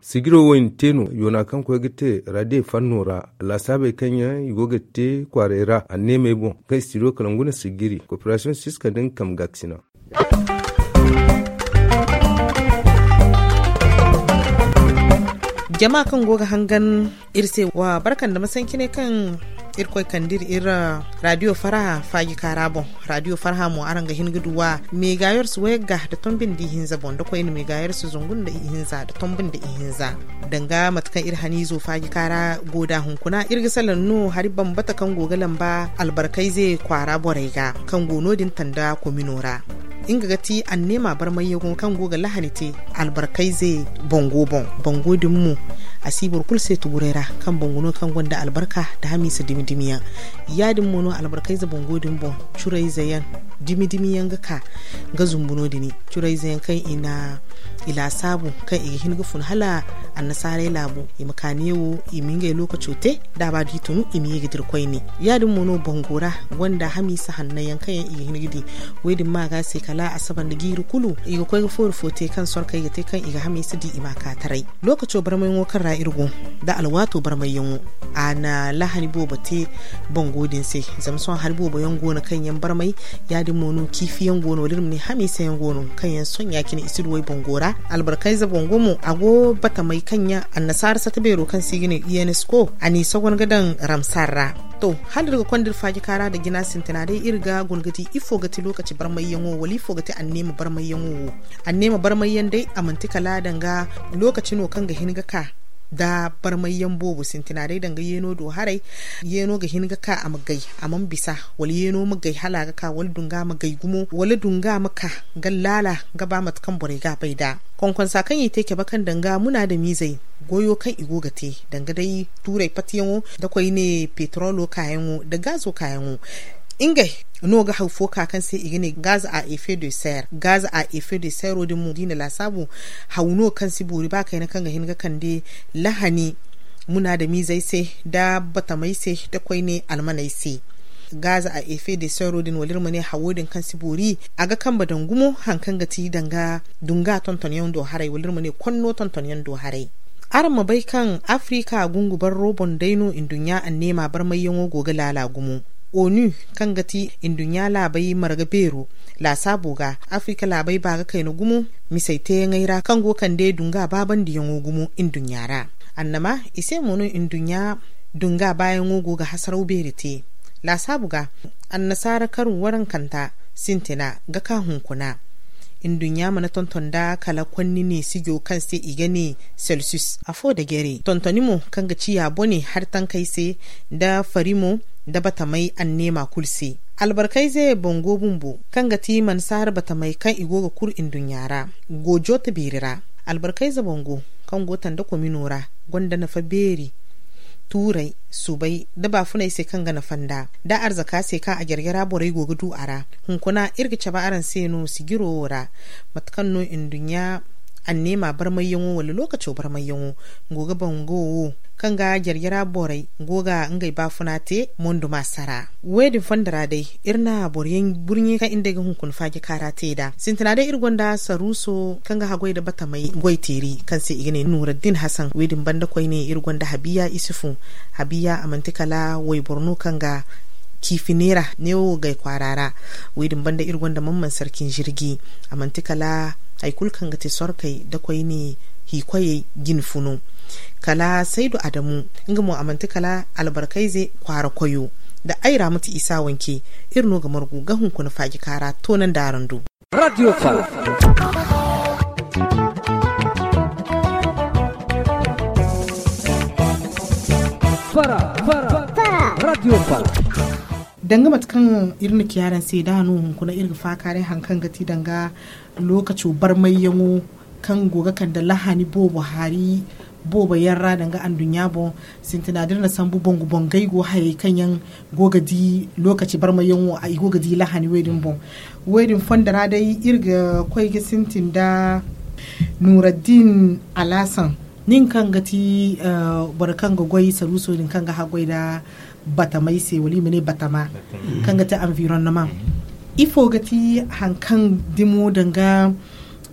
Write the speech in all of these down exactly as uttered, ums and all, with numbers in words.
sigiro woin teno yona kan ko gite rade fannora la sabe kanya igogete kwarera aneme bon kai studio kalanguna sigiri cooperation siska den kam gaksina jama'a kan goga hangan irse wa barkan da masanki ne kan irkoi kandir ira radio faraha fagi karabon radio faraha mu aranga hinguduwa me gayar su wega da tombin di hinza bon da koyin me gayar su zungun da hinza da tombin da hinza danga matkan irhani zo fagi kara goda hunkuna irga salan no hari bambata kan gogalan ba albarkai zai kwara boraiga kan gonodin tanda kominora inga gati an nema bar mai yagon kan goga lahanite albarkai zai bongo bon bongo dimmu asibur kulse tugurera kan bongono kan gonda albarka da hamisa dimidimiya yadin mono albarkai za bongo dimbo churai zayan dimidimiyan ga ka ga zumbuno dini churai zayan kan ina ila sabu kan igi hinga fun hala annasare labu imakanewo iminga lokaci te da ba ditunu imiye gidir koini yadin mono bongora wanda hamisa hannayan kan igi hingidi wedin ma ga sai kala asaban da giru kulu iga koy ga for fote kan sor kai ga te kan iga hamisa di imaka tarai lokaci barmai wo kan ra irgo da alwato barmai yanwo ana lahani bo bate bongodin sai zamson halbo bo yango na kan yan barmai yadin mono kifi yango no lirim ne hamisa yango no kan yan son yakin isirwai bongora albarkai za bongomo ago bata mai kanya annasar sa ta bero kan sigine UNESCO ani sagon gadan ramsarra to halir ga kwandir faji kara da gina sintina dai irga gungati ifo gati lokaci barmai yanwo wali fo gati annema barmai yanwo annema barmai yan dai amantika ladanga lokacin no kan ga hinga ka da barmai yan bobu sintina dai danga yeno do harai yeno ga hinga ka amagai amman bisa wali yeno magai halaga ka wal dunga magai gumo wali dunga maka gallala gaba matkan bore ga baida konkon sakan yi take bakan danga muna da mizai goyo kan igogate danga dai turai patiyanwo da kwai ne petrolo kayanwo da gazo kayanwo ingai no ga haufo kakan sai igine gaz a effet de serre gaz a effet de serre din mu dina la sabu hauno kan siburi ba kai na kan ga hinga kan de lahani muna da mizai sai da bata mai sai da kwai ne almanai sai gaz a effet de serre din walir mu ne hawodin kan siburi aga kan badangumo hankan gati danga dunga tonton yando harai walir mu ne konno tonton yando harai arma bai kan Afrika gungubar robon daino indunya an nema bar mai yango goga lalagumu onu kan gati indunya labai marga bero la saboga Afrika labai baga kai na gumu misaite ngaira kan go kan de dunga baban di yango gumu indunyara annama ise mono indunya dunga bayan go ga hasarau berite la saboga annasara karun waran kanta sintina ga ka hunkuna indunya mana tontonda kala kwanni ne sigyo kan sai igane celsius afo da gere tontonimo kan ga ciya bone har tan kai sai da farimo da bata mai an nema kulsi albarkai zai bongo bumbu kan ga ti man sar bata mai kan igoga kur indunyara gojo ta birira albarkai za bongo kan gotan da kominora gonda na fa beri turai subai da ba funai sai kan gana fanda da arzaka sai ka a gergera borai gogo du ara hunkuna irgice ba aran sai no sigiro wora matkan no indunya an nema bar mai yanwo wala lokacin bar mai yanwo goga bango kan ga gergera borai goga ngai ba funate mondo masara wedin fandara dai irna boryen burnye kan inda ga hunkun faji karate da sintana da irgonda saruso kan ga hagoi da bata mai goiteri kan sai igene Nuruddin Hassan wedin banda koi ne irgonda Habiya Isufu Habiya amantikala wai Borno kan ga kifinera ne wo gai kwarara wedin banda irgonda mamman sarkin jirgi amantikala ai kulkan ga te sorkai da koi ne hikwaye ginfuno kala Saidu Adamu inga mu amanti kala albarkai zai kwara koyo da aira mutu isa wanke irno ga margu ga hunku na fagi kara tonan darandu Radio Fara Fara Fara Radio Fara danga matkan irin kiyaran sai da hanu hunku na irin fakare hankan gati danga lokacin barmai yango kan goga kan da lahani bo Buhari boba yarra danga an dunya bo sintina dirna sambu bongu bongai go hay kanyan goga di lokaci barma yanwo a goga di lahani wedin bon wedin fondara dai irga koi ga sintin da Nuruddin Alasan nin kan gati uh, barkan ga goyi saruso din kan ga hagoi da batamai sai wali mene batama kan gati environnement ifo gati hankan dimo danga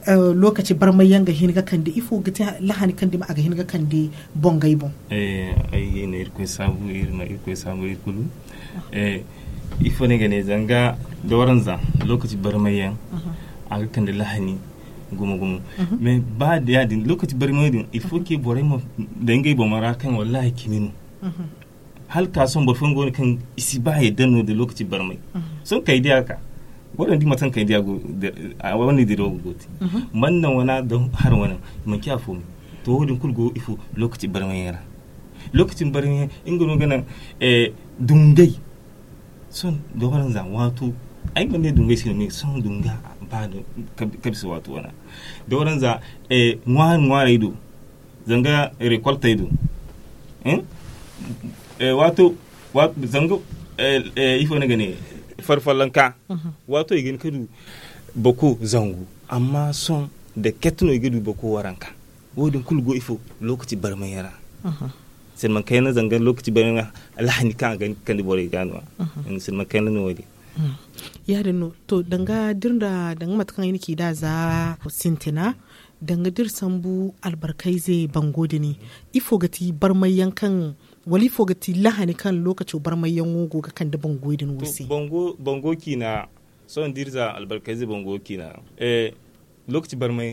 lokaci barmai yanga hinga kandi ifo gata lahani kandi ma aga hinga kandi bongai bon eh ai ne irko sabu irma irko sabu ikulu eh ifo ne gane zanga doranza lokaci barmai yan aga kandi lahani gumu gumu me ba da yadin lokaci barmai din ifo ke borai mo dangai bo mara kan wallahi kiminu hal ka son bafin goni kan isi ba ya dano da lokaci barmai sun kai da haka wannan di matan kai da go a wani da rogo goti mannan wana don har wannan mun kiya fo to hodin kulgo ifo lokaci barmai yara lokacin barmai ingono ganan eh dungai son da wannan zan wato ai ban ne dungai shi ne son dunga ba da kabisa wato wana da wannan za eh ngwa ngwa ido zanga rekolta ido eh eh wato wato zango eh ifo ne gane farfallanka wato igin kadu bako zangu amma son da ketno igidu bako waranka wodin kulgo ifo lokaci barman yara sai man kai na zangan lokaci barman alhani kan ga kan bore ganwa in sai man kai na wodi ya da no to danga dirda danga matkan yini ki da za sintina danga dir sambu albarkai zai bangode ne ifo gati barman yankan wali fogati lahani kan lokacin barmayan wogo ga kan da bango din wusi bango bango kina son dirza albarkazi bango kina eh lokacin barmai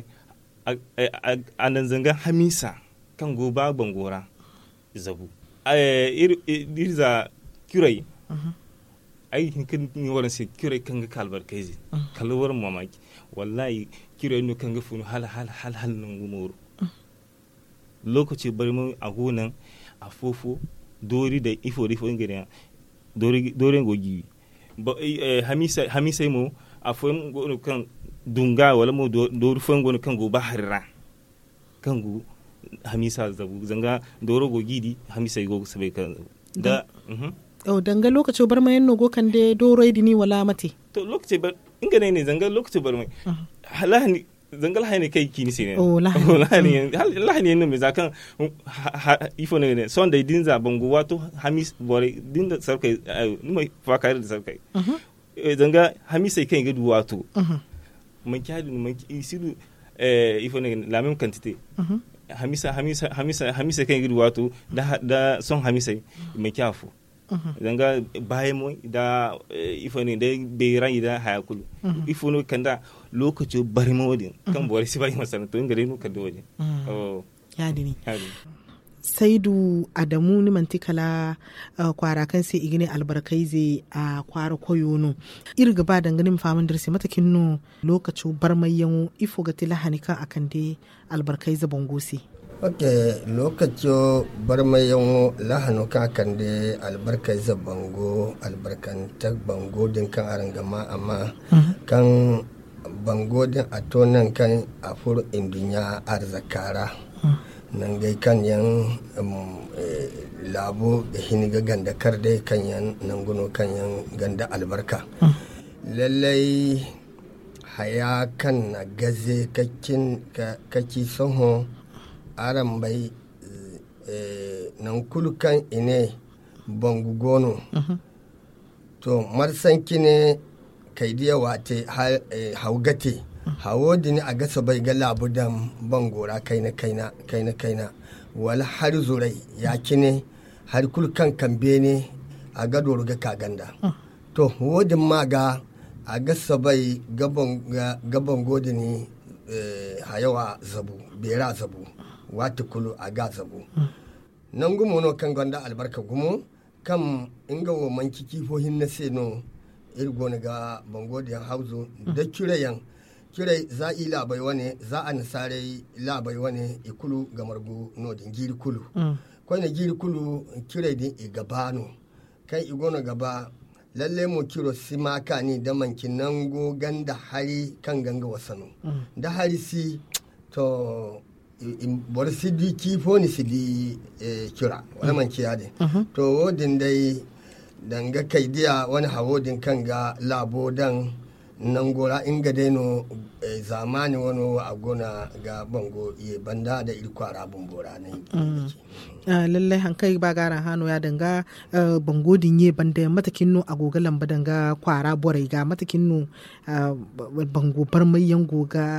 anan zanga hamisa kan go ba bangora zabu eh dirza kurai ai kin ni waran sai kurai kan ga albarkazi kalwar mamaki wallahi kurai no kan ga funu hal hal hal hal nan gumoro lokacin barmai a gonan a fofo dori da ifo rifo ingiriya dori dori gogi ba hamisa hamisa mo a fon go kan dunga wala mo dori fon go kan go baharra kan go hamisa zabu zanga doro gogi di hamisa go sabai kan da oh danga lokacin bar mai no go kan de doro idini wala mate to lokacin bar ingane ne zanga lokacin bar mai halani zangal hayne kai kini sine oh lahani lahani ne me zakan ifo ne son da din za bango wato hamis bore din da sarkai ni mai fakar da sarkai zanga hamis sai kai ga du wato mun kyadi mun isidu eh ifo ne la même quantité hamisa hamisa hamisa hamisa kai ga du wato da da son hamisa mai kyafu zanga baye mo da ifo ne da be ran da hayakulu ifo no kanda lokaci bari modin kan bori si bai masana to ngare no kado waje oh ya dini saidu adamu ni mantikala kwara kan sai igine albarkai zai a kwara koyono irga ba dangane faman darsi matakin no lokaci barmayyan ifo ga tilahani kan akan dai albarkai za bongosi ok lokacin barmayan lahanu kakan da albarkar zabango albarkantar bango din kan arangama amma kan bango din a tonan kan afur indunya arzakara nan gai kan yan labo da hiniga ganda kar dai kan yan nan guno kan yan ganda albarka lallai haya kan na gaze kaki soho aran bai nan kulkan ine bangu gono to marsanki ne kaidiya wate haugate hawo dini a gasa bai ga labudan bangora kaina kaina kaina kaina wala har zurai ya kine har kulkan kambe ne a gado ruga kaganda to wodin ma ga a gasa bai gaban godini hayawa zabu bera zabu wata kulu a ga zabu nan gumo no kan ganda albarka gumo kam inga wo manki kifohin na seno irgo ne ga bangodiyan hauzo da kirayan kirai za i labai wane za a nasare labai wane ikulu ga margu no din giri kulu ko ne giri kulu kirai din i gabano kai igono gaba lalle mu kiro simaka ni da mankin nan go ganda hari kan ganga wasano da hari si to bor sidi kifo ni sidi kira wani man kiyade to wodin dai danga kai dia wani hawodin kan ga labo dan nan gora inga dai no zamani wani a gona ga bango ye banda da irkwara bumbora ne lallai hankai ba gara hano ya danga bango din ye banda matakin no agoga lamba danga kwara borai ga matakin no bango barmai yango ga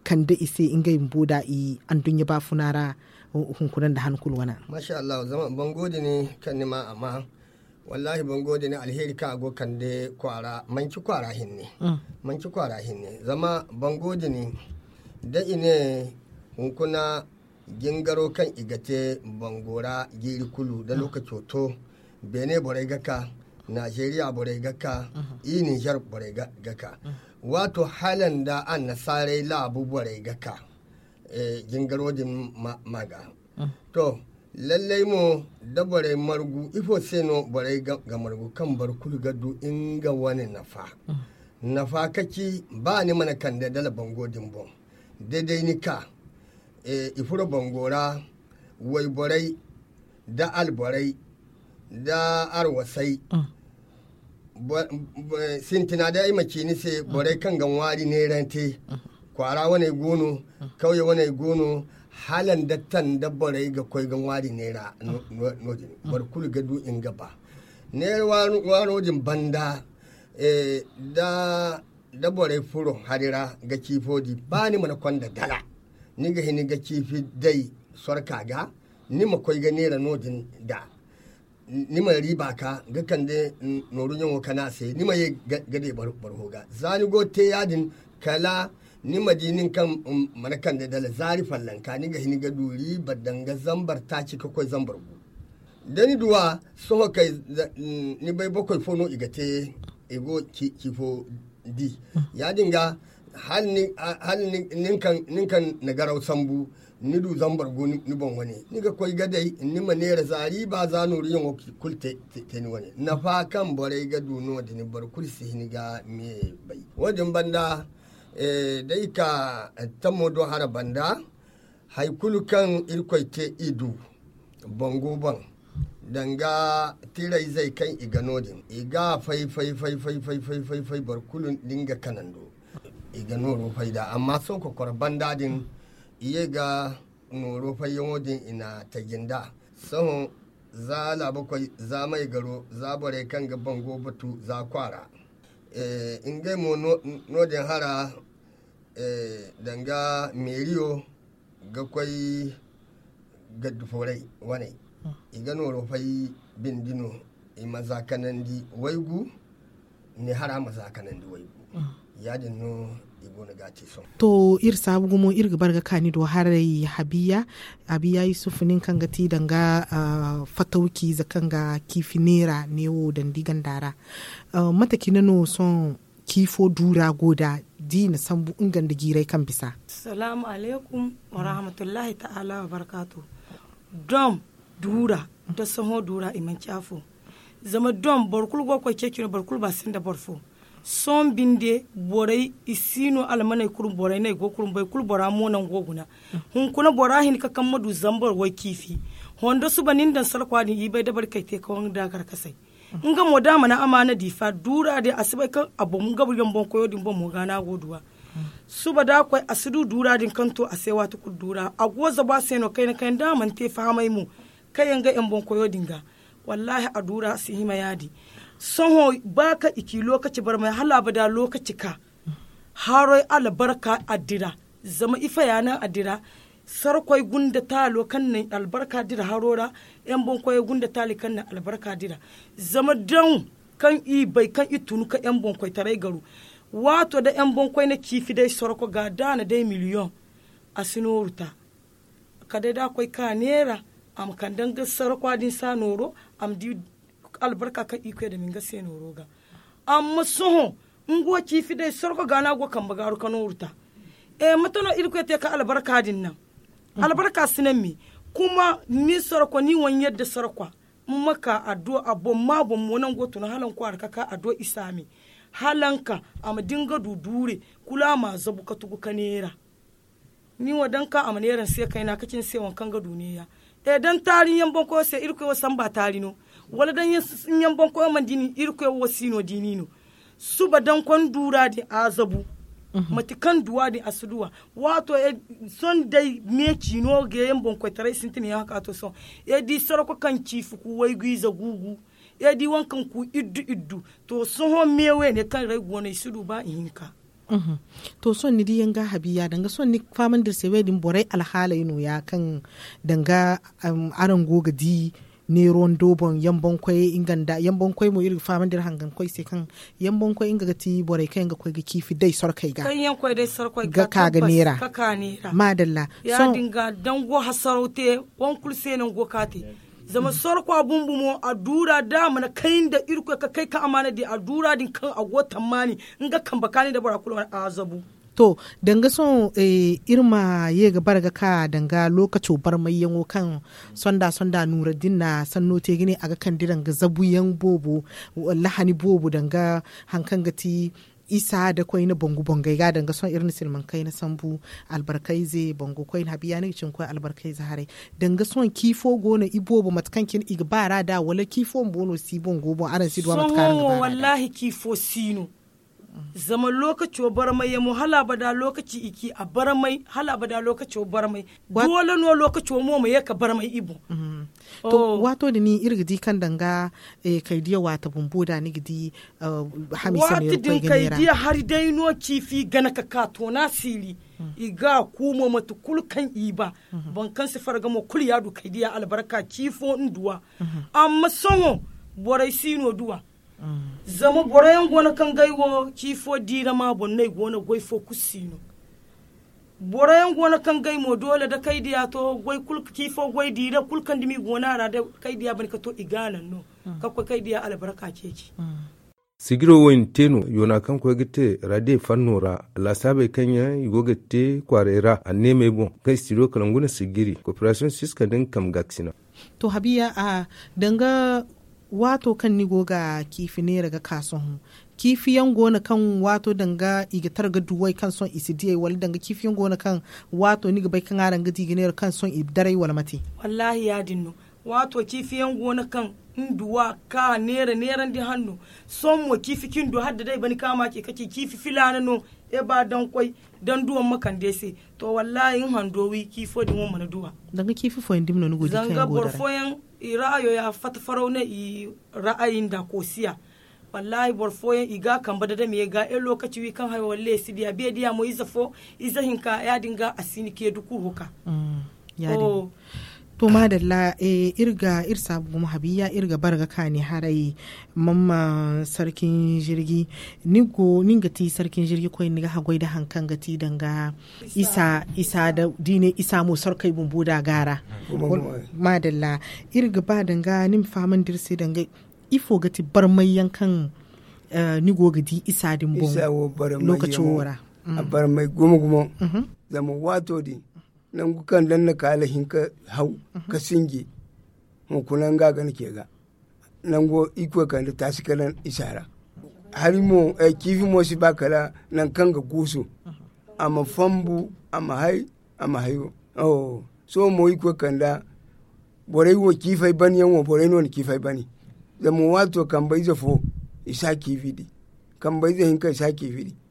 kan da ise ingai boda i an dunya ba funara hunkunan da hankul wana. Masha Allah, zama ban gode ne kan nima amma wallahi ban gode ne alheri ka go kan de kwara manci kwara hinne. Manci kwara hinne zama ban gode ne da ine hunkuna gingaro kan igate bangora giri kulu da lokaci to bene borai gaka Najeriya borai gaka i Niger borai gaka wato halan da an nasarai labu borai gaka e, gingaro din ma, maga to lallai mo da borai margu ifo seno borai ga, ga margu kan bar kulu gadu inga wani nafa nafa kaki ba ni mana kan da dala bango din bon daidai ni ka e, ifuro bangora wai borai da alborai da arwasai mm. sintina da ai makini se borai kan ganwari ne rante mm. kwara wane gono mm. kauye wane gono halan dattan da borai ga koi ganwari ne ra nojin mm. bar kulu gadu in gaba ne wano jin banda e, da da borai furo harira ga kifodi ba ni mana kwanda dala ni ga hini ga kifi dai sorka ga ni ma koi ga nera nojin da ni ma riba ka ga kan de noru nyon kana sai ni ma ye gade bar barhoga zani go te yadin kala ni ma dinin kan um, mana kan da dala zari fallan ka ni ga hini ga duri badanga zambar ta ci ka koi zambar bu dani duwa so kai ni bai bakwai fono igate ego ki kifo di ya dinga hal ni hal ni ninkan ninkan nagarau sambu ni du zambar go ni bon wani ni ga koy gadai ni manera zari ba za no riyon kulte te ni wani na fa kan bore ga du no da ni bar kursi ni ga me bai wajen banda eh dai ka tammo do hara banda hay kulukan irkoite idu bongo ban danga tirai zai kan iganodin iga fai fai fai fai fai fai fai fai bar kulun dinga kanando iga noro faida amma son ko korban dadin iye ga noro fayyodin ina ta ginda sahun za la bakwai za mai garo za bare kan ga bango batu za kwara eh in ga mo nodin hara eh danga meriyo ga kwai gaddu forai wane iga noro fai bindino i mazakanandi waigu ni hara mazakanandi waigu yadin no igona gati son to ir sabu gumo ir barga kani do harai habiya abiya yusufunin kanga ti danga uh, fatauki zakanga kifinera newo dandi gandara uh, mataki nano son kifo dura goda dina sambu ingan da girai kan bisa. Assalamu alaikum wa rahmatullahi ta'ala wa barakatuh. Dom dura da saho dura iman kyafo zama dom barkul go ko kekino barkul ba sin da barfo son binde borai isino almanai kurun borai nai go kurun bai kul bora monan goguna hun kuna bora hin ka kan madu zambar wai kifi hondo su banin dan sarkwa ni ibai da barkai te kawon da karkasai in ga moda mana amana difa dura da asibai kan abu mun ga bugan bon koyo din bon mo gana goduwa su ba da kwai asidu dura din kanto a sai wata kudura a goza ba sai no kai na kai da man te famai mu kayan ga yan bon koyo dinga wallahi a dura su hima yadi sonho baka iki lokaci bar mai halaba da lokaci ka haroi albarka adira zama ifa yana adira sarkoi gunda talo kan nan albarka dira harora yan bon koyo gunda tali kan nan albarka dira zama dan kan i bai kan i tunu ka yan bon koy tarai garu wato da yan bon koy na kifi dai sarko ga dana dai miliyon asinorta kada da koy ka nera am kan dan gasar kwadin sa noro am di albarka ka iko da min ga sai noro ga amma soho ngo kifi dai sarko gana go kan bagaru kan urta e matano irko te ka albarka din nan albarka sinan mi kuma ni sarko ni wan yadda sarko maka addu'a abon ma bon monan go tun halan ko arka ka addu'a isami halanka am dinga dudure kula ma zabu ka tugu kanera ni wadanka amaneran sai kaina kacin sai wankan ga duniya e dan tarin yan bonko sai irko wasan ba tarino wala dan yan bonko man dini irko wasino dinino suba dan kon dura di azabu matikan duwa di asuduwa wato e son dai meci no ge yan bonko tare sintini haka to son e di sarko kan cifu ku wai guiza gugu e di wankan ku iddu iddu to son ho mewe ne kan rai gona sudu ba inka Mhm. To son ni diyan ga habiya danga son ni faman da sai wedin borai alhalai no ya kan danga um, aran goga di ne ron dobon yambon kwai inganda yambon kwai mo iri faman dir hangan kwai sai kan yambon kwai inga gati borai kai ga kwai ga kifi dai sorkai ga kan yan kwai dai sorkai ga ka ga nera ka ka nera madalla ya so, dinga dango hasarote wan kulse nan go kate zama sorkwa bumbumo a dura da mana kai da irko ka kai ka amana da a dura din kan agotan mani in ga kan bakani da bara kula a zabu to danga son eh, irma ye ga barga ka danga lokacin bar mai yango kan sonda sonda nuruddin na sanno te gine aga kan diran ga zabu yan bobo lahani bobo danga hankan gati isa da kwai na bongo bongai ga danga son irin silman kai na sambu albarkai ze bongo kwai na biya ne cin kwai albarkai zahare danga son kifo gona ibobo matkankin igbara da wala kifo bono si bongo bon aran si duwa matkaran gaba wallahi kifo sino zama lokaci wa barmai ya mu hala bada lokaci iki a barmai hala bada lokaci wa barmai dole no lokaci wa mu ya ka barmai ibo mm-hmm. oh. To wato da ni irgidi kan danga eh, kai diya wata bumbuda ni gidi uh, hamisa ne kai kai diya har dai no kifi gana ka ka to na sili mm. iga kuma matu kulkan iba mm-hmm. ban kan se farga mo kul yadu kai diya albarka kifo nduwa mm-hmm. amma songo borai sino duwa Mm. zama borayan gona kan gaiwo kifo dira ma bonnai gona goifo kusino borayan gona kan gaimo dole da kai diya to goi kul kifo goi dira kul kan dimi gona ra da kai diya ban ka to igana no mm. kakko kai diya albarka keke mm. sigiro woyin teno yona kan ko gite rade fannora la sabe kanya yogete kwarera anneme bon kai stiro kalanguna sigiri cooperation siska den kam gaksina to habiya a danga wato kan ni goga kifi ne daga kason kifi yan gona kan wato danga igitar ga duwai kan son isidiyai wal danga kifi yan gona kan wato ni bai kan aran gadi gine kan son ibdarai wal mati wallahi ya dinno wato kifi yan gona kan induwa ka nera neran di hannu son mo kifi kin do hadda dai bani kama ke kake kifi filana no e ba dan koi dan duwan makan dese to wallahi in handowi kifo di mo mana duwa danga kifi fo indim no godi kan zanga borfoyan ra'ayo ya fata farau na i ra'ayin da ko siya wallahi borfoyan iga kan bada da me ga e lokaci wi kan hayo walle sidiya be diya mo izafo izahinka ya dinga asini ke dukuruka mm ya oh. To madalla e irga irsa bu habiya irga barga kani harai mamma sarkin jirgi nigo ningati sarkin jirgi ko niga hagoi da hankan gati danga isa isa da dine isa mu sarkai bumbu da gara madalla irga ba danga nim faman dirse danga ifo gati barmai yankan uh, nigo gadi isa din bon lokacin wara mm. a barmai gumo gumo mm-hmm. zama wato di nan kukan dan na kala hinka hau ka singe mun kunan ga gan ke ga nan go iko kan da tashi kalan isara har mo eh, kifi mo si bakala nan kan ga gusu amma fambu amma hai amma hayo oh so mo iko kan da borai wo kifai ban yan wo borai no kifai bani da mu wato kan bai zafo isa kifi di kan bai zai hinka isa kifi di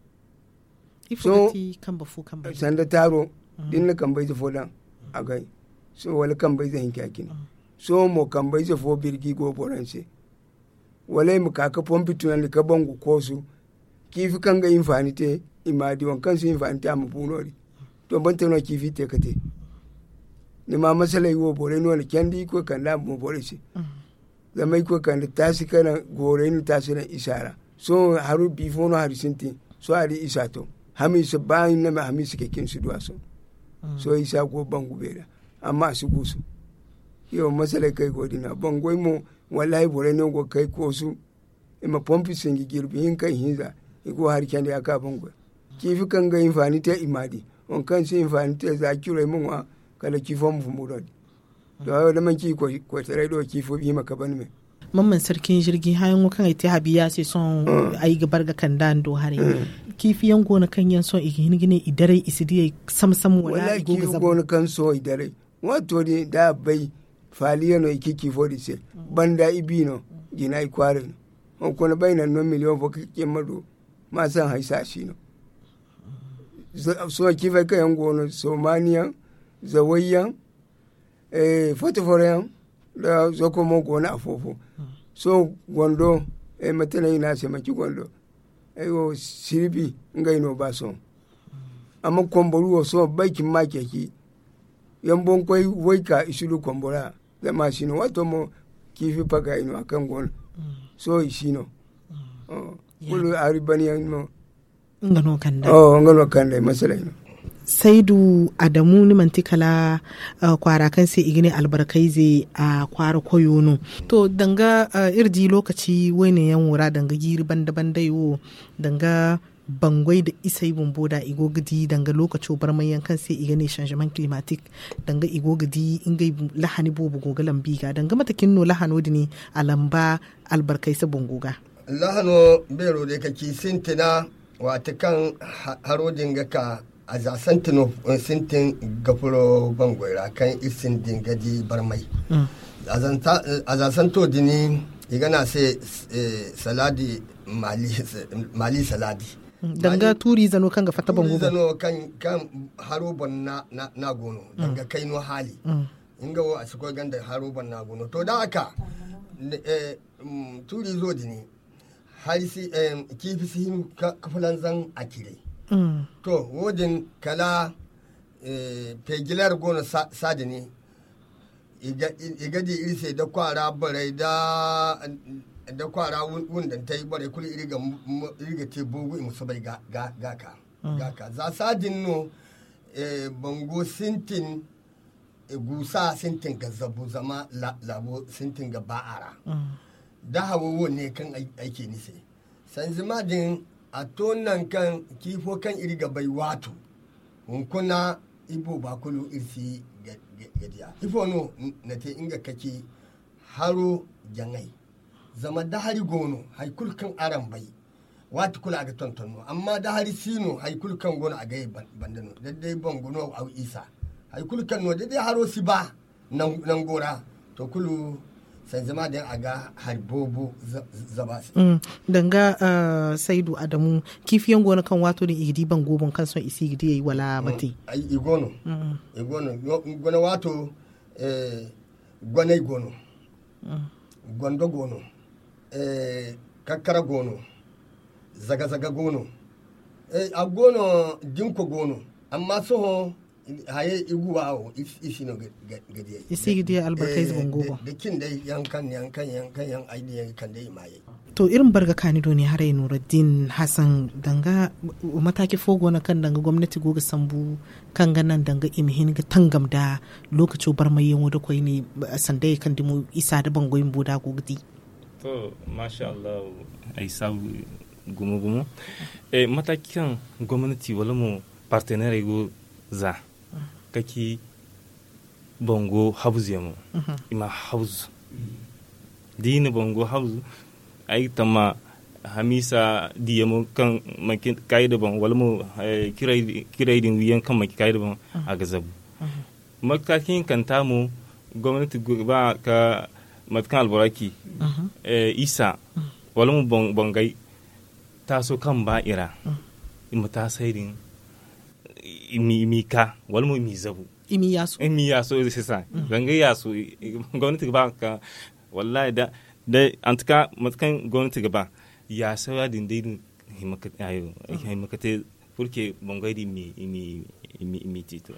so kan ba fu kan ba sanda taro din na kan bai zafo dan a gai so wala kan bai zai hinka kini so mo kan bai zafo birgi go boranse wala mu kaka pompi tunan ka bangu kosu kifi kan ga infani te imadi wan kan su infani te am bunori to ban te no kifi te kate ni ma masala yo bore no ne kendi ko kan da mo bore shi da mai ko kan ta shi kana gore ni ta shi na isara so haru bifo no haru sinti so ari isato hami su bayin na hami su kekin su duwa so so isa ko bangu bera amma su gusu yo masala kai godina bangoi mo wallahi bore ne go kai ko su ima pompi singi girbi in kai hinza igo har kendi aka bangu kifi kan ga infani te imadi on kan si infani te za kire mun wa kala kifo mu fumurodi da da man ki ko ko tare do kifo bi maka ban me mamman sarkin jirgi hayan kan ite habiya sai son ayi gabar ga kan dan do hare kifi yan gona kan yan son igini gine idare isidi samsam wala igo ga gona kan so idare wato ne da bai faliya no iki kifo di se banda ibino gina ikware on ko na bayna no miliyon fo ke mado ma san haisa shi no so kifa kan yan gona somaniya zawayyan eh fotoforeyan da zoko mo gona afofo so gondo e matana ina se maki gondo ayo sirbi ngai no ba son amma komboru wo so baikin makeki yan bon koi woika isulu kombora da masino wato mo kifi paga ino akan gon so isino oh kulu aribani no ngano kanda oh ngano kanda masala ino saidu adamu ni mantikala uh, kwara kan sai igine albarkai zai a uh, kwara koyono to danga uh, irji lokaci wani yan wura danga giri banda banda yo danga bangwai da isai bumboda igo gidi danga lokaci bar mai yankan sai igane changement climatique danga igo gidi ingai lahani bobu gogalan biga danga matakin no lahano dini alamba albarkai sa bungoga lahano bero de kake sintina wata kan harodin ga ka a zasantino sintin gafuro bangoira kan isin dingadi barmai a zasanto dini igana sai saladi mali mali saladi danga turi zano kan ga fata bango zano kan kan harobon na na gono danga kai no hali inga wo a siko ganda harobon na gono to da haka turi zo dini hali si kifi si kafulan zan akire Mm. to wodin kala e, pegilar gona sa, sadini igadi irise da kwara barai da da kwara wunda ta yi barai kuli iriga iriga te bugu in musu bai ga ga ka mm. ga ka za sadin no e, bango sintin e, gusa sintin ga zabu zama la, labo sintin ga ba'ara mm. da hawo ne kan aike ni sai san zima din a tonan kan kifo kan irga bai wato hunkuna ibo ba kulu irsi gadiya ifo no na te inga kake haro jangai zama da hari gono haikul kan aran bai wata kula ga tontonno amma da hari sino haikul kan gono a gai bandano daidai ban gono au isa haikul kan no daidai haro si ba nan gora to kulu sai zama da aga harbobo zaba su. Mm. Danga uh, saidu adamu kifiyan gona kan wato da igidi ban gobon kan son isi gidi yayi wala mate. Ai mm. igono. Mm. Igono gona wato eh gona igono. Mm. Gondo gono. Eh kakkara gono. Zaga zaga gono. Eh agono dinko gono. Amma so haye iguwa o isi no gadi isi gidi albarkai zubin gogo da kin dai yankan yankan yankan yan aidiyan kan dai maye to irin barga kanido ne har Nuruddin Hassan danga mataki fogo na kan danga gwamnati goga sambu kan ganan danga imhin ga tangam da lokaci bar mai yawo da koi ne sandai kan dimu isa da bangoyin boda gogdi to masha Allah ai sabu gumu gumu eh matakin gwamnati wala mu partenaire go za kaki bongo hausa mu uh-huh. ima hausa dini bongo hausa ai tama hamisa diya mu kan makin kaida bon wala mu kirai kirai din wiyan kan makin kaida bon uh-huh. a gazabu uh-huh. matakin kan tamu gwamnati ba ka matkan alboraki uh-huh. eh, isa uh-huh. wala mu bon bongai taso kan ba ira uh-huh. ima ta saidin imi imi ka wala mu imi zabu imi yaso imi yaso sai sa zanga yaso gwamnati ba ka wallahi da da antka matkan gwamnati ba ya sawa din dai himaka ayo himakate furke bongai di mi imi imi imi tito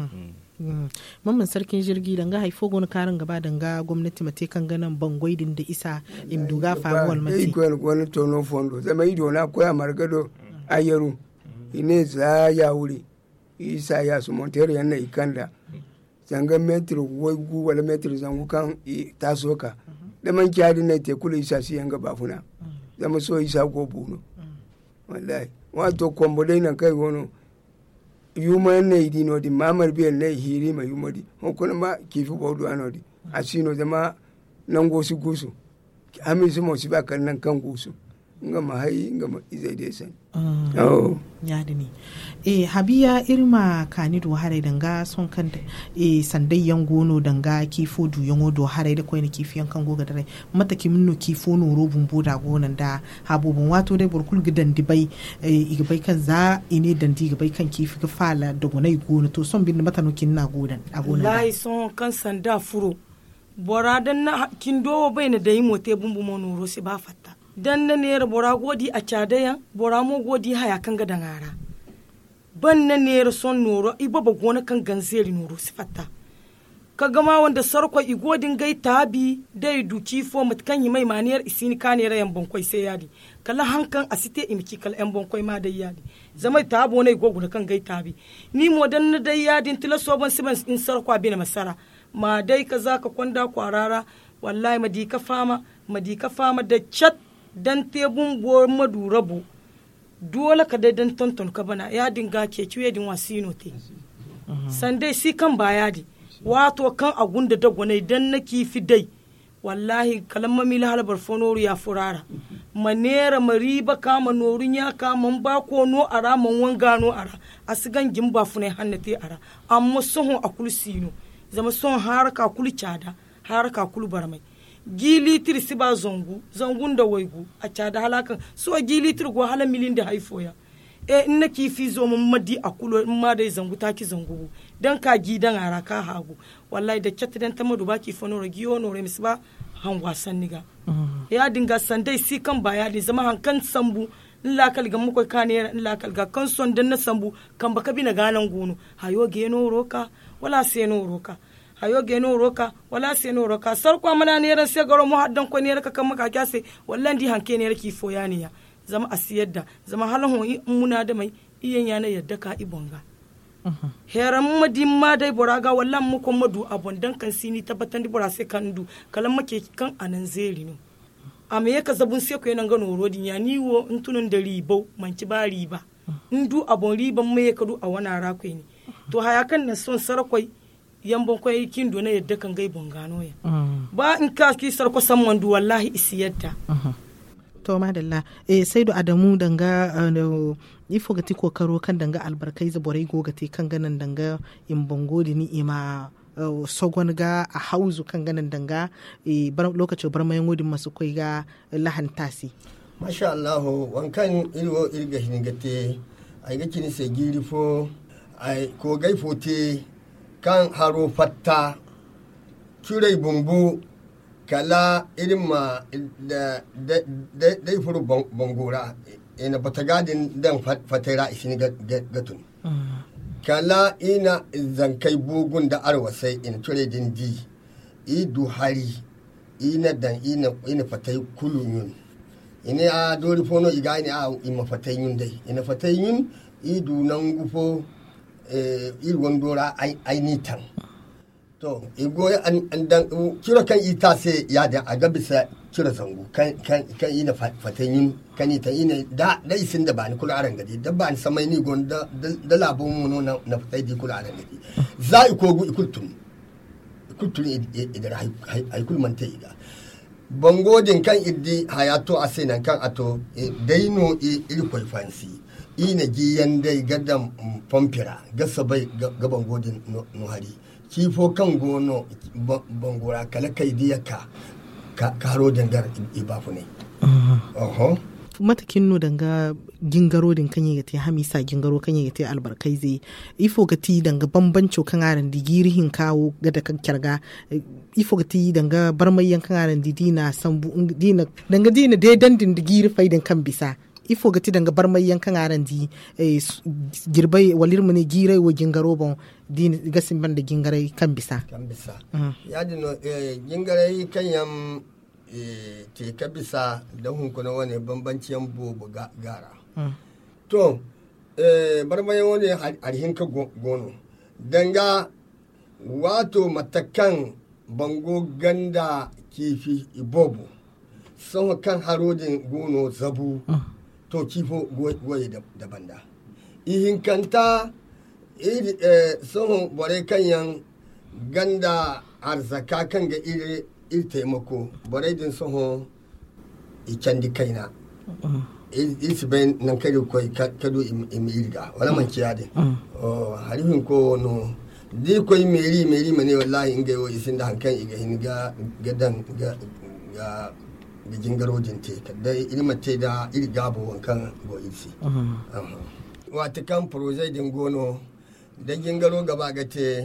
mamman sarkin jirgi danga haifo gona karin gaba danga gwamnati mate kan ganan bangoi din da isa imduga famuwal mate ko wani tono fondo zama ido na koya margado ayaru ine za ya wuri isa ya su montere yana ikanda zanga metro wogu wala metro zangu kan taso ka da man kyadi na te kula isa si yanga bafuna zama so isa go buno wallahi wato kombo dai nan kai wono yuma ne idino di mamar biyan ne hiri ma yuma di hon kuna ma kifi bodu anodi asino zama nan go su gusu ami su mo si ba kan nan kan gusu ngama hai ngama izai dai san oh ya dini eh habiya irma kanido hare danga son kan eh sandai yan gono danga kifo du yango do hare da koyi kifiyan kan goga dare mata kiminno kifo no robun boda gonan da habubun wato dai burkul gidan dibai eh igai kan za ine dan di bai kan kifi ga fala da gonai gono to son bin mata no kin na godan a gonan lai son kan sanda furo bora dan na kin do bai na dai mote bumbu mo no rosi ba fatta dan na nera bora godi a cadayan bora mo godi haya kan ga dangara ban na nera son noro iba ba gona kan ganzeri noro sifata ka gama wanda sarko igodin gai tabi dai duki fo matkan yi mai maniyar isini kanera yan bankoi sai yadi kala hankan asite imiki kala yan bankoi ma dai yadi zama tabo ne gogu da kan gai tabi ni mo dan na dai yadin tila soban siban in sarko bi na masara ma dai ka zaka kwanda kwarara wallahi madika fama madika fama da chat dan tebun bo madurabu dole ka dai dan tonton ka bana ya dinga ke ciwe din wasino te sandai si kan bayadi wato kan agunda da gwanai dan na kifi dai wallahi kalamma mila halabar fonoro ya furara manera mariba kama norun ya kama ba ko no ara man wanga no ara asigan gimba fune hannate ara amma sohon akul sino zama son haraka kul cada haraka kul barmai gili tir siba zongu zangun da waigu a cada halakan so gili tir go hala milin da haifoya e in na kifi zo mun madi akulo in ma dai zangu taki zangu dan ka gidan araka hagu wallahi da kyata dan ta madu baki fonoro giyo no remis ba han wasan niga ya dinga sandai si kan baya da zama hankan sambu in lakal ga mukai kane in lakal ga kan son dan na sambu kan baka bi na ganan gono hayo ge no roka wala sai no roka hayo ge no roka wala sai no roka sarko mana ne ran sai garo mu haddan ko ne raka kan maka kyase wallahi di hanke ne raki foyaniya zama a siyar da zama halin hoyi muna da mai iyan yana yadda ka ibonga heran madin ma dai boraga wallan mu ko madu abon dan kan sini tabbatan di bora sai kan du kalan make kan anan zeri no amma yaka zabun sai ko yana gano rodin ya ni wo intunun da ribo manci ba riba ndu abon riban mai yaka du a wana rakwai ne to haya kan na son sarkoi yambon koy kin do na yadda kan gai bongano ya ba in ka ki sarko samman du wallahi isiyadda to madalla eh sai do adamu danga uh, ifo gati kokaro kan danga albarkai zaborai gogate kan ganan danga in bongo da ni ima uh, sogon ga a hauzu kan ganan danga eh, bar, lokacin bar mayan gudun masu kai ga lahan tasi masha Allah wankan ilwo irga hinigate ai ga kini sai girifo ai ko gaifote kan haro fatta turai bumbu kala irin ma da dai furu bangora ina bata gadin dan fatira isini gatun kala ina zankai bugun da arwasai in ture din di idu hari ina dan ina ina fatai kulun ina a dori fono iga ina a ima fatai yun dai ina fatai yun idu nan gufo eh irwan dora ai nitan to igo an dan kira kan ita sai ya da a gabisa kira zango kan kan kan ina fatayin kan ita ina da da isin da ba ni kula aran gadi da ba ni samai ni gonda da labon mu na na fatai di kula aran gadi za iko gu ikultun ikultun idan hay kul man tai ga bango din kan iddi hayato asena kan ato daino iri koi fansi ina giyan dai gadan pompira gasa bai ga bango din no hari kifo kan gono bangora kala kai diya ka karo dangar ibafu ne oho matakin no danga gingaro din kan yake hamisa gingaro kan yake albarkai zai ifo gati danga bambanco kan aran digirihin kawo ga da kan kyarga ifo gati danga barmayyan kan aran didina sambu dina danga dina dai dandin digiri faidan kan bisa ifo gati danga barmayyan kan aran di girbai walir mu ne girai wa gingaro bon din gasin ban da gingarai kan bisa kan bisa ya dino gingarai kan yam te ka bisa da hunkuna wani bambanciyan bobo gara to barmayyan wani arhin ka gono danga wato matakan bango ganda kifi ibobo sun kan harodin gono zabu to kifo goye da banda ihin kanta sun bore kanyan ganda arzaka kan ga iri taimako bore din sun i candi kaina isi bai nan kari koi kado imi irga wala man kiya din harifin ko no di koi meri meri mane wallahi inga yo isin da hankan iga hin ga gadan ga ga da jingarojin te da ilma te da irga bo wankan go isi wata kan projet din gono da jingaro gaba ga te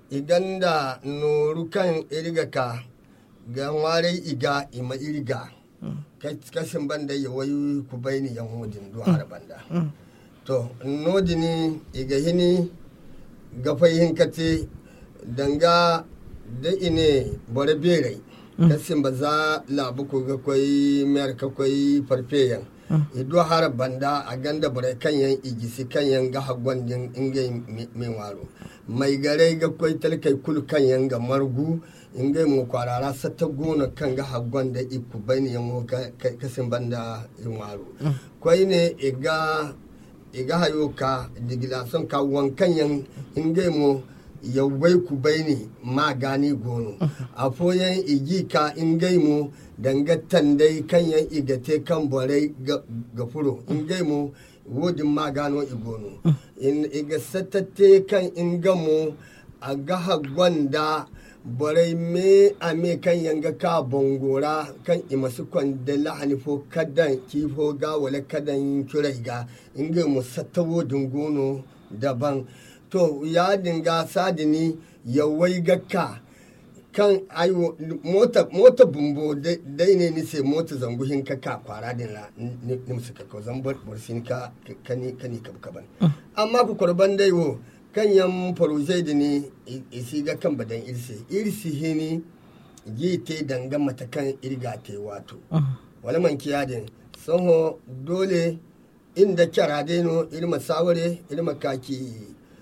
iganda noru kan irga ka ga ware iga ima irga kasin banda ya wayu ku bayni yan hodin do har banda to nodini iga hini gafayin kate danga da ine bore bere kasin ba za labu ko ga koi mer ka koi farfeyan ido har banda a ganda bore kanyan igisi kanyan ga hagwandin ingai min waro mai gare ga koi talkai kul kanyan ga margu ingai mu kwarara sata gona kan ga hagwanda iku bani yan kasin banda in waro koi ne iga iga hayo ka digilason ka wankan yan ingai mu yawai ku baini magani gono a foyan igi ka ingai mu dangatan dai kanyan igate kan borai ga furo ingai mu wodin magano igono in iga satate kan ingamo a gaha gwanda borai me a me kan yanga ka bongora kan imasu kwanda lahani fo kadan kifo ga wala kadan kirai ga ingai mu satawo dungono daban to ya dinga sadini yawai gakka kan ayo mota mota bumbo dai ne ni sai mota zanguhin ka ka kwara din la ni musu ka ko zambar bursin ka kani kani kabkaban amma ku korban dai wo kan yan projet dini isi ga kan badan irse irsi hini gite danga matakan irga te wato wala man kiyadin soho dole inda kyara dai no irma saware irma kaki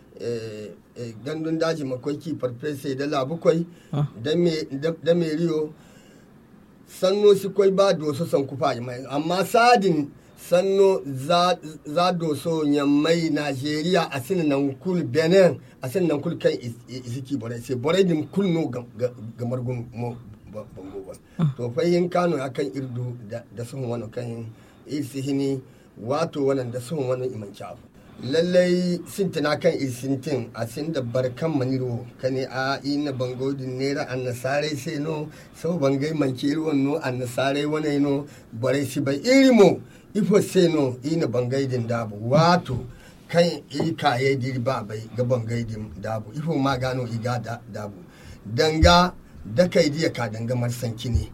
gandun daji makwai farfesa da labukwai da mai riyo sanno si kwai ba doso san kufa mai amma sadin sanno za doso yammai Najeriya a sinin kul Benin a sinin kul kan isiki borai sai borai din kul no ga margun mo bango ba to fayin Kano akan irdu da sun wani kan isihini wato wannan da sun wani iman chafu lallai sintina kan isintin a sin da barkan maniro kane a ina bangodin nera an nasare sai no sau bangai manke ruwan no an nasare wane no bare shi bai irimo ifo sai no ina bangai din dabu wato kan iri kaye diri ba bai ga bangai din dabu ifo ma gano iga da dabu danga da kai diya ka danga marsanki ne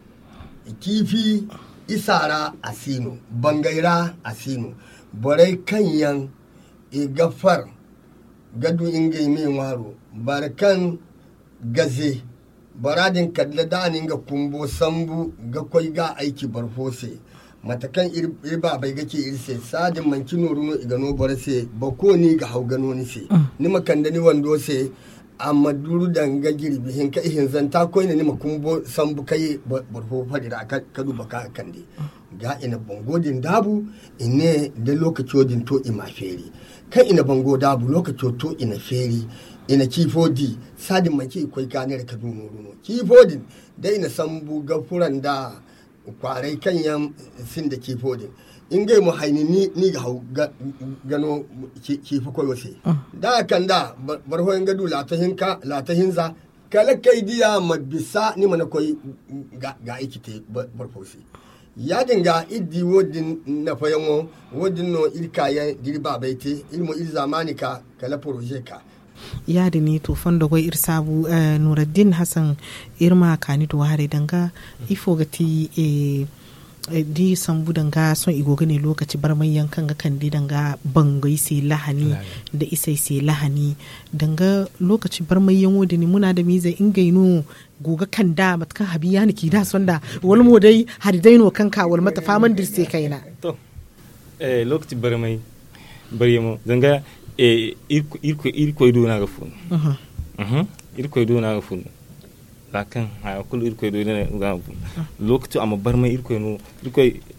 kifi isara asino bangaira asino borai kanyan igafar gadu ingai mai waro barkan gaze baradin kadla danin ga kumbo sambu ga koi ga aiki barfose matakan irba bai gake irse sadin manki noruno igano borse bako ni ga haugano ni se ni makanda ni wando se amma duru danga girbi hin ka ihin zanta koi ne ni makumbo sambu kai barfo fadira ka duba ka kande ga ina bangodin dabu ine da lokacin to ima feri kan ina bango dabu lokacin to ina feri ina kifodi sadin manki koi kanar ka duno runo kifodin da ina sambu ga furan da kwarai kan yan sin da kifodin in gai mu haini ni ni ga hau gano kifi koyo sai da kan da barhoyin gadu latahin ka latahin za kala kai diya mabisa ni mana koi ga ga ikite barfosi ya dinga iddi wodin na fayanwo wodin no irkaya dirba baite ilmu il zamanika kala projet ka ya da ni to fanda gwai irsabu uh, Nuruddin Hassan irma kani to hare danga ifo gati e eh, di sambu danga son igoga ne lokaci barman yankan ga kan di danga bangai sai lahani da isai sai lahani danga lokaci barman yanwo da ni muna da miza ingaino goga kan da matkan habiya ni ki da sonda wal mo dai har dai no kanka wal mata faman dirse kaina to eh lokaci barmai bariyamo danga e irko irko irko do na ga fun mhm mhm irko do na ga fun lakan ha kul irko do na ga fun lokto amma barma irko no irko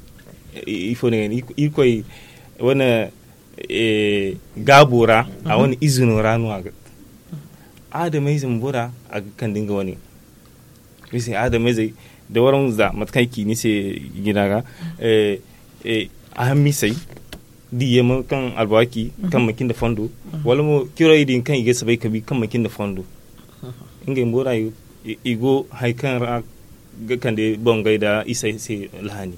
ifo ne irko wana e gabora a wani izino ranu aga adamai zambura a kan dinga wani bisi adamai zai da waran za matkaiki ni sai gidaga eh eh ahammi sai di yema kan albaki kan makin da fondo wala mo kiro idin kan ige sabai kabi kan makin da fondo inga mbora igo haikan ra ga kan de bongai da isa sai lahani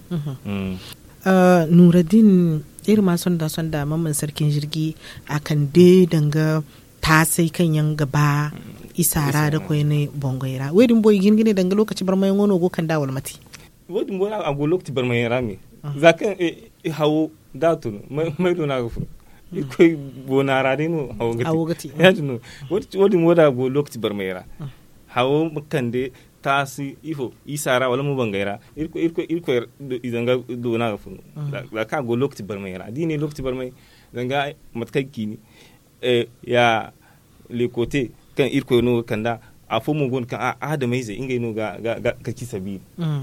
uh Nuruddin irma sonda sonda mamman sarkin jirgi akan de danga ta sai kan yan gaba isara da koyi ne bongaira wedin boy gingine danga lokaci bar mai ngono go kan dawal mati wodi mbona a go lokti bar mai rami zakan e hawo datun mai do na gafur ko bona radino hawo gati ya no wodi wodi moda go lokti bar mai ra hawo makande tasi ifo isara wala mu bangaira irko irko irko idanga do na gafur da ka go lokti bar mai ra dini lokti bar mai zanga matkai kini e ya le côté kan irko no kanda a fo mun gon kan a da mai zai ingai no ga ga ka kisabi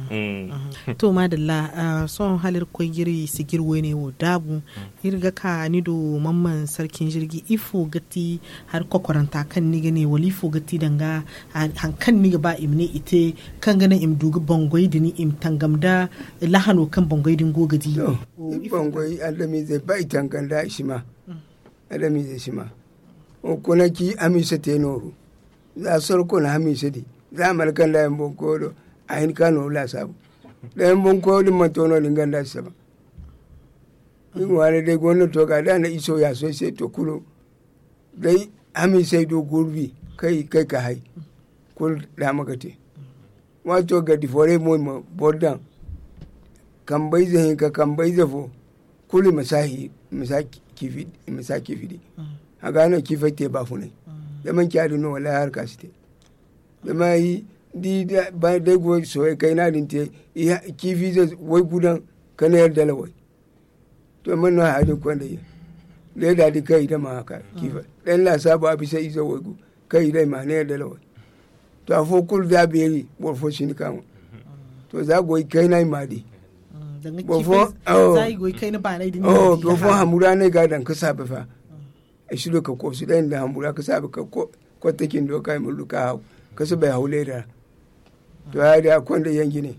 to madalla son halir ko giri sigir wene wo dabu irga ka ni do mamman sarkin jirgi ifo gati har kokoranta kan ni gane wali ifo gati danga han kan ni ba imne ite kan gane im dugu bongoi dini im tangamda lahano kan bongoi din gogadi bongoi alami zai ba itanganda shima alami zai shima o konaki amisa tenoru za sorko na hamisa di za malkan da yan bonko do ayin kano la sabu da yan bonko din matono din ganda saba in wale dai gono to ga da na iso ya so sai to kulo dai hamisa do gurbi kai kai ka hai kul da magate wato ga di fore mo mo bordan kan bai zai ka kan bai zafo kuli masahi misaki kifi misaki fidi aga na kifate ba funai da man kyadu no wala har kaste da mai di da ba da go so kai na din te kifi da wai gudan kana yarda lawai to man na hadin ko da le da di kai da ma haka kifa dan la sabu abi sai izo wai gu kai dai ma ne yarda lawai to afo kul da beri bo fo shin kan to za go kai na ma di bo fo za go kai na ba na din oh bo fo hamura ne ga dan ka sabe fa shi doka ko su dan da hambura ka sabe ka ko ko takin doka mu luka ka su bai haule da to ya da kwanda yangi ne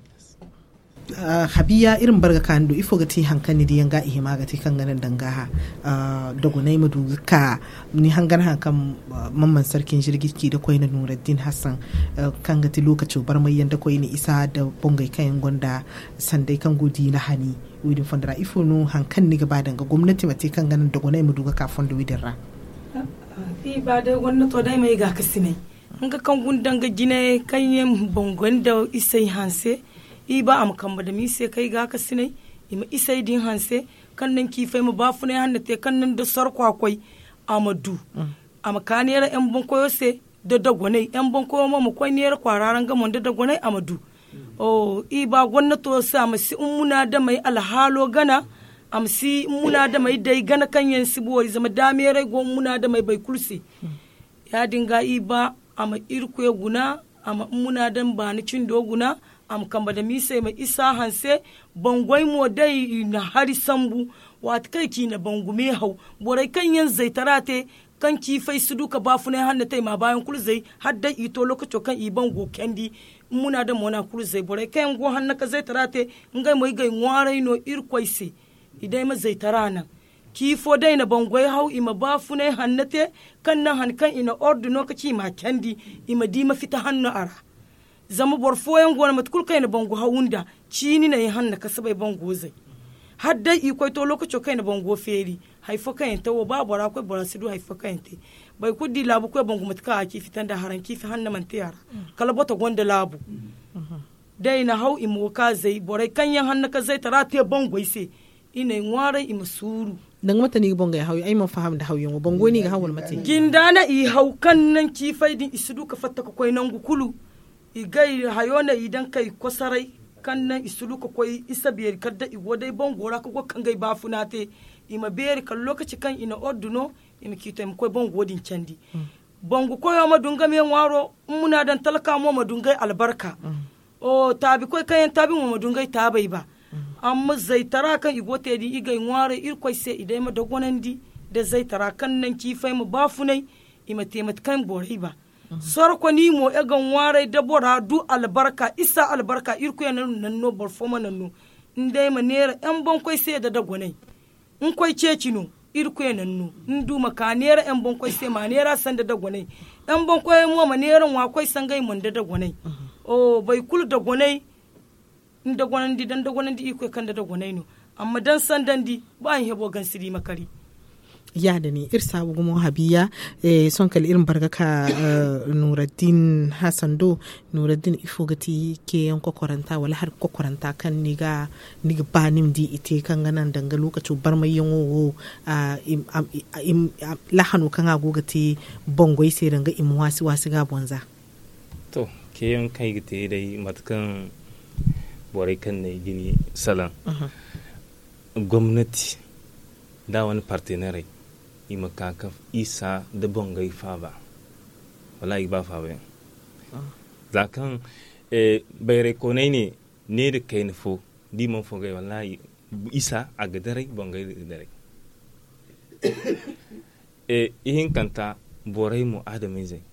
habiya irin barga kando ifo gati hankani da yanga ihima gati kan ganin danga dogonai madu ka ni hangar hankan mamman sarkin jirgi ki da koi na Nuruddin Hassan kan gati lokacin bar mai yanda koi ni isa da bongai kayan gonda sandai kan gudi na hani widin fandara ifo no hankan ni gaba danga gwamnati mate kan ganin dogonai madu ka fanda widin ra i ba da wannan to dai mai ga kasine an ga kan gundan ga gine kan yin bongon da isai hanse i ba am kan da mi sai kai ga kasine ima isai din hanse kan nan kifai mu ba fune hannate kan nan da sarkwa kwai amadu am kaniyar yan bonkoyo se da dogonai yan bonkoyo mu kwai niyar kwararan ga mon da dogonai amadu o i ba gwamnato sa masi muna da mai alhalo gana amsi muna da mai dai gana kan yan sibuwar zama damere go muna da mai bai kulsi ya dinga i ba ama irkwe guna ama muna da ba ni cin doguna am kamba da mi sai mai isa hanse bangwai mo dai na hari sambu wat kai ki na bangume hau borai kan yan zaitarate kan kifai su duka ba funai hanna tai ma bayan kulzai har da ito lokacin kan iban go kendi muna da mona kulzai borai kan go hanna ka zaitarate ngai mai gai ngwarai no irkwaisi idai ma zaitarana kifo dai na bangwai hau ima ba funai hannate kan nan hankan ina orduno kaci ma kendi ima di ma fita hannu ara zama borfo yan gona matkul kai na bango haunda cini na yi hanna ka sabai bango zai har dai ikoi to lokacin kai na bango feri haifa kayan ta wa ba bora kai bora sidu haifa kayan ta bai kudi labu kai bango matka a kifi tan da haran kifi hanna man tiyara kala bota gonda labu dai na hau imo ka zai borai kanyan hanna ka zai tara te bango sai ina ngwara ima suru dan mata ni bonga ya hawi ai man faham da hawiyan bongo ni ga hawul mate gindana i hau kan nan kifai din isudu ka fatta ka koi nan gukulu igai hayona idan kai kosarai kan nan isulu ka koi isa biyar kadda igo dai bongora ka kan gai bafunate ima biyar kan lokaci kan ina orduno ima kito im koi bongo din candi bongo koyo ma dunga me waro muna dan talaka mo ma dungai albarka o tabi koi kayan tabi mo ma dungai tabai ba amma zaitara kan igote di igai ngware irkoi se idai ma dogonandi da zaitara kan nan kifai mu bafunai ima temat kan borai ba sarko ni mo egan ware da bora du albarka isa albarka irkoi nan nan no borfoma nan no indai ma nera en bon koi se da dogonai in koi cecino irkoi nan no ndu makanera en bon koi se ma nera san da dogonai en bon koi mo ma nera wa koi sangai mon da dogonai o bai kul dogonai inda gwanan di dan da gwanan di iko kan da gwanai no amma dan san dan di ba an hebo gan siri makari ya da ne irsa gumo habiya eh, son kal irin bargaka uh, Nuruddin Hassan do Nuruddin ifogati ke yan kokoranta wala har kokoranta kan niga niga banim di ite kan ganan danga lokacin bar mai yanwo uh, im, am, im, am, lahanu kan agogati bongoi sai danga im wasi wasi ga bonza to ke yan kai gite dai matkan borai kan ne gini salan uh-huh. Gwamnati da wani partenare ima kaka isa da bongai fa ba wallahi ba fa ba zakan eh bayre ko ne ne da kai nufo di man fo gai wallahi isa a ga dare bongai da dare eh ihin kanta borai mu adamin zai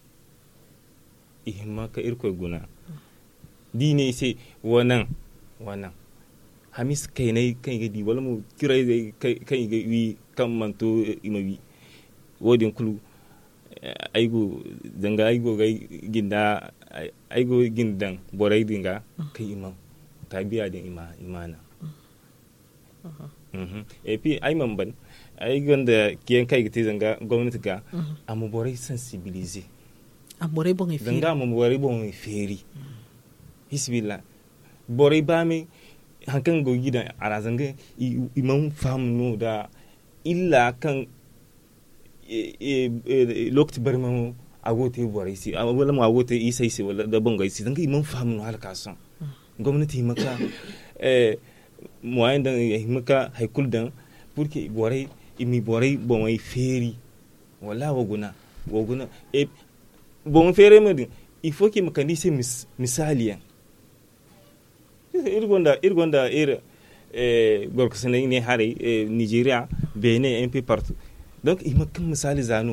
ihin ma ka irko guna di ne sai wannan wannan hamis kai ne kai ga di wala mu kirai kai ga wi kan manto imawi wodin kulu aigo danga aigo ga ginda aigo gindan borai dinga kai imam tabiya din ima imana mhm e pi ai mamban ai ganda kiyan kai ga zanga gwamnati ga amma borai sensibiliser amma borai bon e feri zanga amma borai bon e feri hisbilla borai ba mi hankan go gidan arazanga imam famno da illa kan lokti barma agote bore si wala mu agote isa isi wala da bonga isi danga imam famu halka san gwamnati maka eh moyen dan maka haikul dan burke bore imi bore bon ai feri wala waguna waguna e bon fere medin il faut que maka ni se misaliyan irgonda irgonda ir eh gorko sene ne hare Nigeria Benin un peu partout donc il makan misali zanu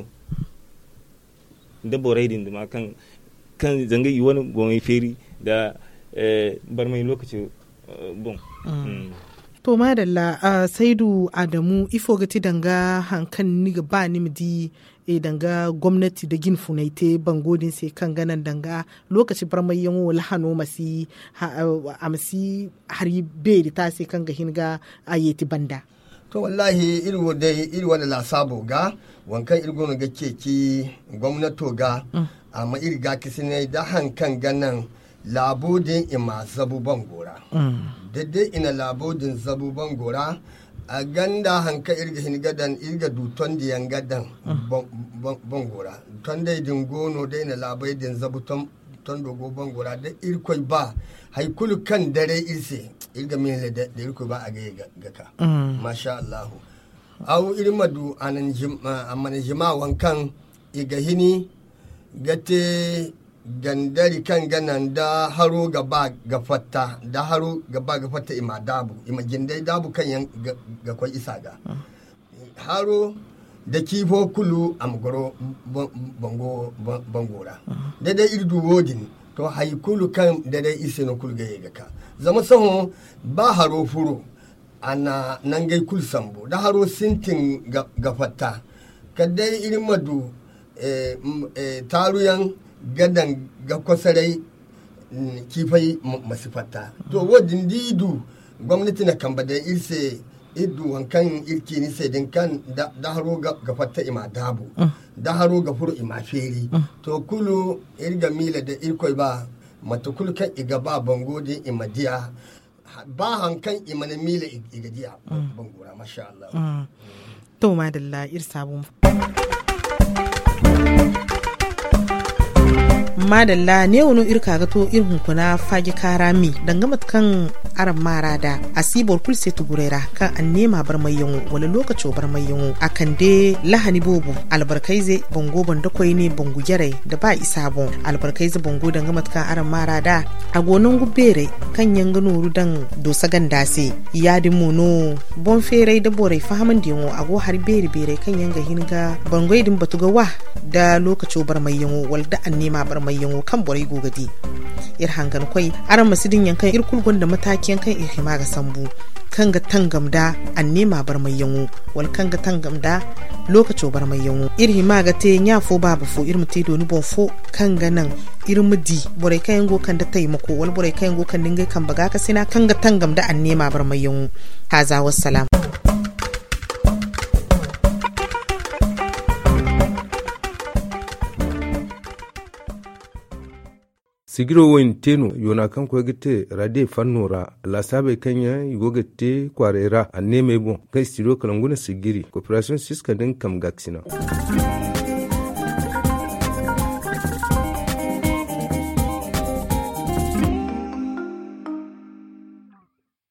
da borai din da kan kan zanga yi wani bon feri da eh bar mai lokaci bon to madalla uh, Saidu Adamu ifo gati danga hankan ni ga ba ni midi e danga gwamnati da gin funaite bangodin sai kan ganan danga lokaci bar mai yanwo lahano masi amsi hari be da ta sai kan ga hinga ayeti banda to wallahi irwo dai irwo da la sabo ga wankan irgo ga keki gwamnato ga amma irga kisine da hankan ganan labodin ima zabuban gora daidai ina labodin zabuban gora a ganda hanka irga hingadan irga duton da yangadan bangora ton dai dingono dai na labai din zabuton ton dogo bangora da irkoi ba haikulu kan dare irse irga min da irkoi ba a ga gaka masha Allah au irmadu anan jima amman jima wankan iga hini gate gandari kan ganan da haro gaba ga fatta da haro gaba ga fatta ima dabu ima gindai dabu kan yan ga kwai isa ga haro da kifo kulu amgoro bango bangora da dai irdu wodin to haikulu kan da dai ise no kul ga ga ka zama saho ba haro furo ana nan gai kul sambo da haro sintin ga fatta kadai irin madu eh taruyan gadan ga kwasarai kifai masu fata to wadin didu gwamnati na kamba da irse idu wankan irki ni sai din kan da haro ga fata ima dabu da haro ga furu ima feri to kulu irga mila da irkoi ba mata kulu kan iga ba bango din imadiya ba hankan imana mila igadiya bangora masha Allah to madalla irsabun madalla ne wani irka ga to irin kuna fagi karami dangama kan aran mara da asibor kulse tugurera kan an nema bar mai yanwo wala lokaci bar mai yanwo akan de lahani bobu albarkaize bongo banda koi ne bongo gere da ba isa bon albarkaize bongo dangama kan aran mara da agonon gubere kan yanga nuru dan dosa gandase iyadin mono bon fere da bore fahaman da yanwo ago har bere bere kan yanga hinga bongo idin batuga wa da lokaci bar mai yanwo wal da an nema bar mai yanwo kan borai gogadi ir hangan kwai aran masidin yankan ir kulgon da matakiyan kan ir hima ga sambu kan ga tangamda an nema bar mai yanwo wal kan ga tangamda lokaci bar mai yanwo ir hima ga te nya fo babu fo ir mute doni bon fo kan ga nan ir mudi borai kan yango kan da taimako wal borai kan yango kan dinga kan baga ka sina kan ga tangamda an nema bar mai yanwo haza wassalam sigiro woin teno yona kan ko gite rade fannora la sabe kanya yugo gite kwarera aneme bon kai studio kalanguna sigiri cooperation siska den kam gaksina